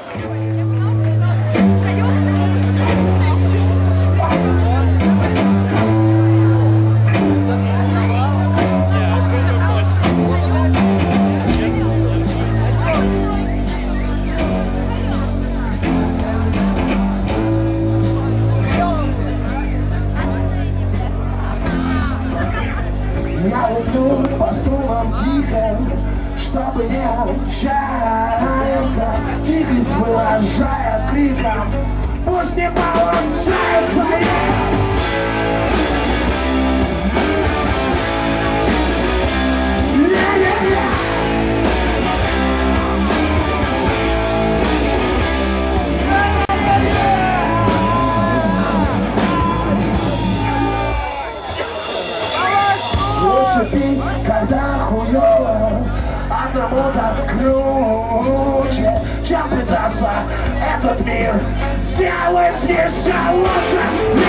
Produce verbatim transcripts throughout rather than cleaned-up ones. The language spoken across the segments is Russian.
Я люблю по струнам тихо, чтобы не отчаяться. Тихость выражая криком, пусть не получается. Лучше пить, когда хуёво, одному так круче, чем пытаться этот мир сделать еще лучше.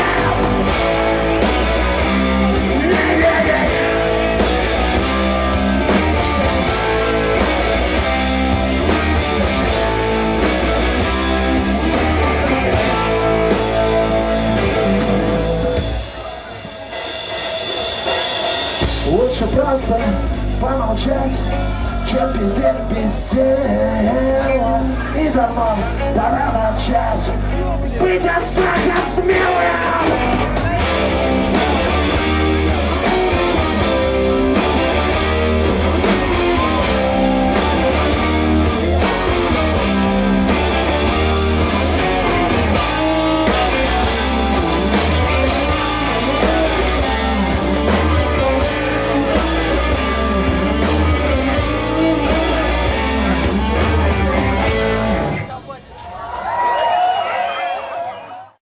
Лучше просто помолчать, чем пиздеть без дела. И давно пора начать быть от страха смелым.